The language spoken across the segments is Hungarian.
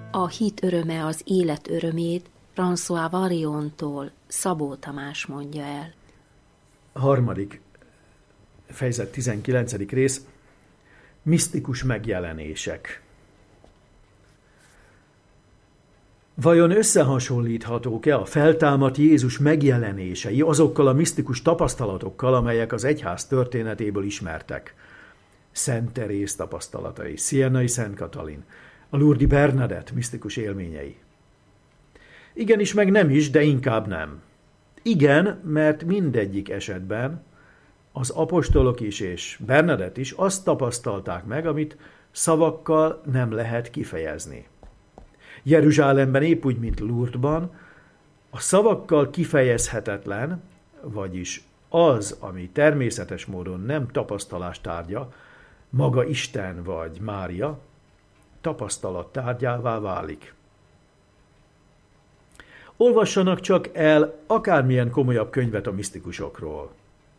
A hit öröme az élet örömét François Variontól Szabó Tamás mondja el. A 3. fejezet 19. rész. Misztikus megjelenések. Vajon összehasonlíthatók-e a feltámadt Jézus megjelenései azokkal a misztikus tapasztalatokkal, amelyek az egyház történetéből ismertek? Szent Teréz tapasztalatai, Sienai Szent Katalin, a Lourdes-i Bernadett misztikus élményei. Igenis, meg nem is, de inkább nem. Igen, mert mindegyik esetben az apostolok is és Bernadett is azt tapasztalták meg, amit szavakkal nem lehet kifejezni. Jeruzsálemben épp úgy, mint Lourdesban, a szavakkal kifejezhetetlen, vagyis az, ami természetes módon nem tapasztalás tárgya, maga Isten vagy Mária, tapasztalat tárgyává válik. Olvassanak csak el akármilyen komolyabb könyvet a misztikusokról.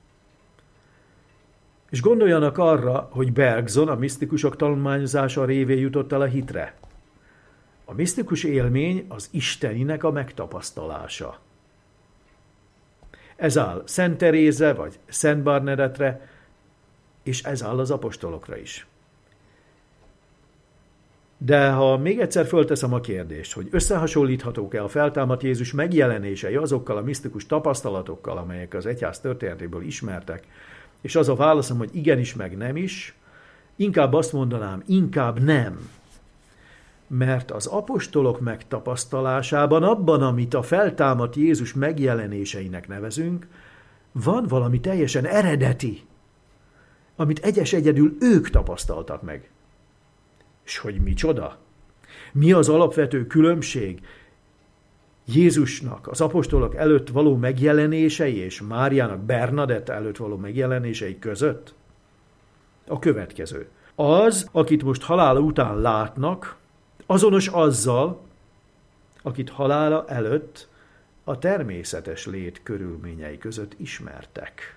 És gondoljanak arra, hogy Bergson a misztikusok tanulmányozása révén jutott el a hitre. A misztikus élmény az isteninek a megtapasztalása. Ez áll Szent Terézre vagy Szent Bernadettre, és ez áll az apostolokra is. De ha még egyszer fölteszem a kérdést, hogy összehasonlíthatók-e a feltámadt Jézus megjelenései azokkal a misztikus tapasztalatokkal, amelyek az egyház történetéből ismertek, és az a válaszom, hogy igenis, meg nem is, inkább azt mondanám, inkább nem. Mert az apostolok megtapasztalásában, abban, amit a feltámadt Jézus megjelenéseinek nevezünk, van valami teljesen eredeti, amit egyedül ők tapasztaltak meg. És hogy micsoda? Mi az alapvető különbség Jézusnak az apostolok előtt való megjelenései és Máriának Bernadett előtt való megjelenései között? A következő. Az, akit most halála után látnak, azonos azzal, akit halála előtt a természetes lét körülményei között ismertek.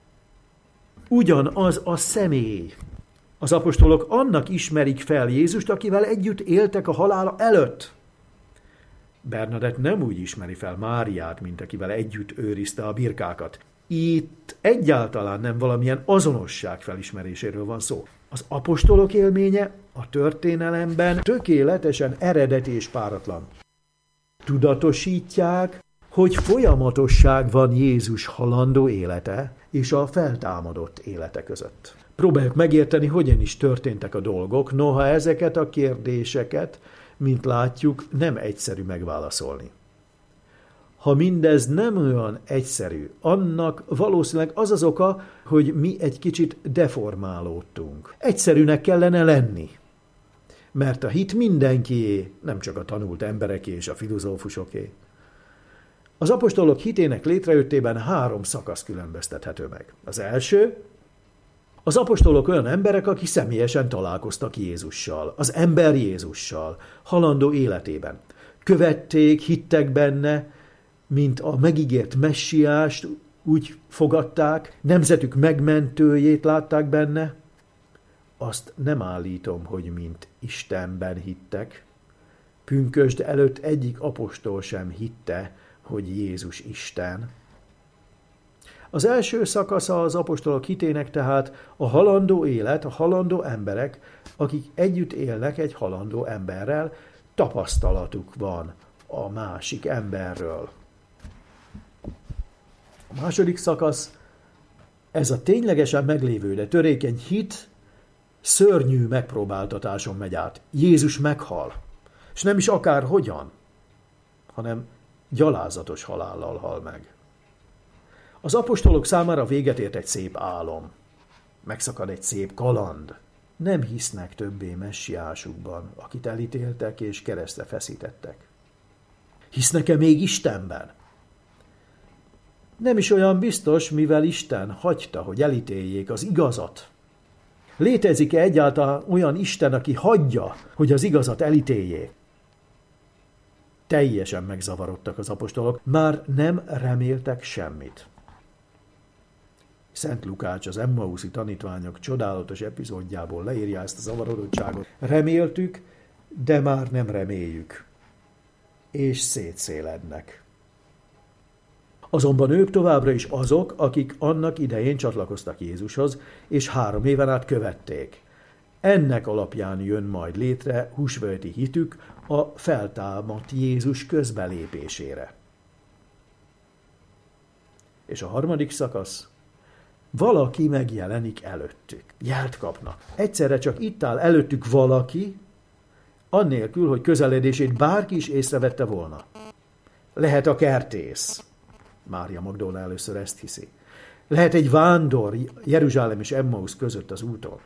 Ugyanaz a személy. Az apostolok annak ismerik fel Jézust, akivel együtt éltek a halála előtt. Bernadett nem úgy ismeri fel Máriát, mint akivel együtt őrizte a birkákat. Itt egyáltalán nem valamilyen azonosság felismeréséről van szó. Az apostolok élménye a történelemben tökéletesen eredeti és páratlan. Tudatosítják, hogy folyamatosság van Jézus halandó élete és a feltámadott élete között. Próbáljuk megérteni, hogyan is történtek a dolgok, noha ezeket a kérdéseket, mint látjuk, nem egyszerű megválaszolni. Ha mindez nem olyan egyszerű, annak valószínűleg az az oka, hogy mi egy kicsit deformálódtunk. Egyszerűnek kellene lenni. Mert a hit mindenkié, nem csak a tanult embereké és a filozófusoké. Az apostolok hitének létrejöttében 3 szakasz különböztethető meg. Az első, az apostolok olyan emberek, akik személyesen találkoztak Jézussal, az ember Jézussal, halandó életében. Követték, hittek benne, mint a megígért messiást, úgy fogadták, nemzetük megmentőjét látták benne. Azt nem állítom, hogy mint Istenben hittek. Pünkösd előtt egyik apostol sem hitte, hogy Jézus Isten. Az első szakasza az apostolok hitének tehát a halandó élet, a halandó emberek, akik együtt élnek egy halandó emberrel, tapasztalatuk van a másik emberről. A második szakasz, ez a ténylegesen meglévő, de törékeny hit szörnyű megpróbáltatáson megy át. Jézus meghal, és nem is akárhogyan, hanem gyalázatos halállal hal meg. Az apostolok számára véget ért egy szép álom. Megszakad egy szép kaland. Nem hisznek többé messiásukban, akit elítéltek és keresztre feszítettek. Hisznek-e még Istenben? Nem is olyan biztos, mivel Isten hagyta, hogy elítéljék az igazat. Létezik-e egyáltalán olyan Isten, aki hagyja, hogy az igazat elítéljék? Teljesen megzavarodtak az apostolok, már nem reméltek semmit. Szent Lukács az Emmauszi tanítványok csodálatos epizódjából leírja ezt a zavarodottságot. Reméltük, de már nem reméljük, és szétszélednek. Azonban ők továbbra is azok, akik annak idején csatlakoztak Jézushoz, és 3 éven át követték. Ennek alapján jön majd létre húsvölti hitük a feltámadt Jézus közbelépésére. És a 3. szakasz. Valaki megjelenik előttük. Jelt kapnak. Egyszerre csak itt áll előttük valaki, annélkül, hogy közeledését bárki is észrevette volna. Lehet a kertész. Mária Magdolna először ezt hiszi. Lehet egy vándor Jeruzsálem és Emmausz között az úton.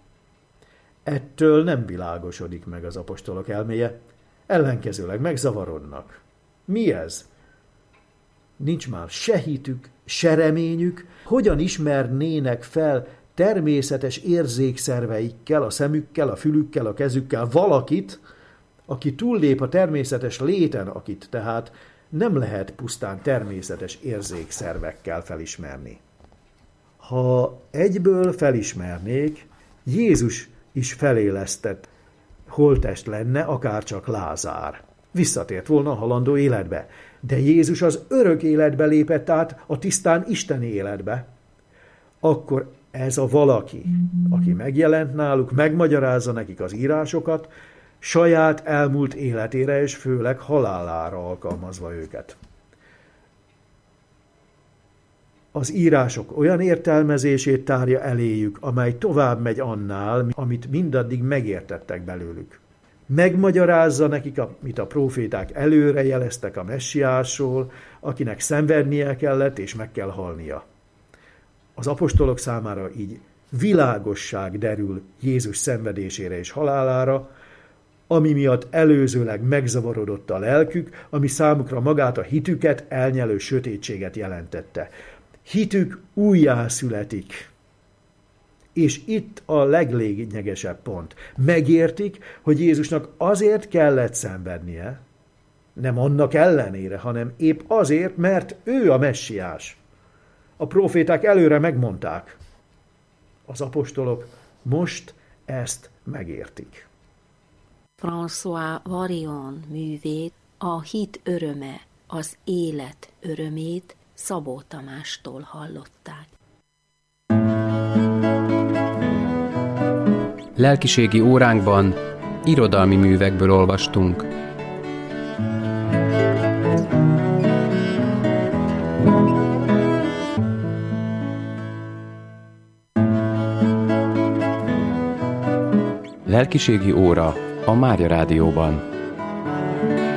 Ettől nem világosodik meg az apostolok elméje, ellenkezőleg megzavarodnak. Mi ez? Nincs már se hitük, se reményük, hogyan ismernének fel természetes érzékszerveikkel, a szemükkel, a fülükkel, a kezükkel valakit, aki túllép a természetes léten, akit tehát nem lehet pusztán természetes érzékszervekkel felismerni. Ha egyből felismernék, Jézus is felélesztett holttest lenne, akárcsak Lázár. Visszatért volna a halandó életbe. De Jézus az örök életbe lépett át, a tisztán isteni életbe. Akkor ez a valaki, aki megjelent náluk, megmagyarázza nekik az írásokat, saját elmúlt életére és főleg halálára alkalmazva őket. Az írások olyan értelmezését tárja eléjük, amely tovább megy annál, amit mindaddig megértettek belőlük. Megmagyarázza nekik, amit a próféták előre jeleztek a messiásról, akinek szenvednie kellett és meg kell halnia. Az apostolok számára így világosság derül Jézus szenvedésére és halálára, ami miatt előzőleg megzavarodott a lelkük, ami számukra magát a hitüket elnyelő sötétséget jelentette. Hitük újjászületik. És itt a leglényegesebb pont. Megértik, hogy Jézusnak azért kellett szenvednie, nem annak ellenére, hanem épp azért, mert ő a messiás. A próféták előre megmondták. Az apostolok most ezt megértik. François Varion művét, a hit öröme, az élet örömét Szabó Tamástól hallották. Lelkiségi óránkban irodalmi művekből olvastunk. Lelkiségi óra a Mária Rádióban.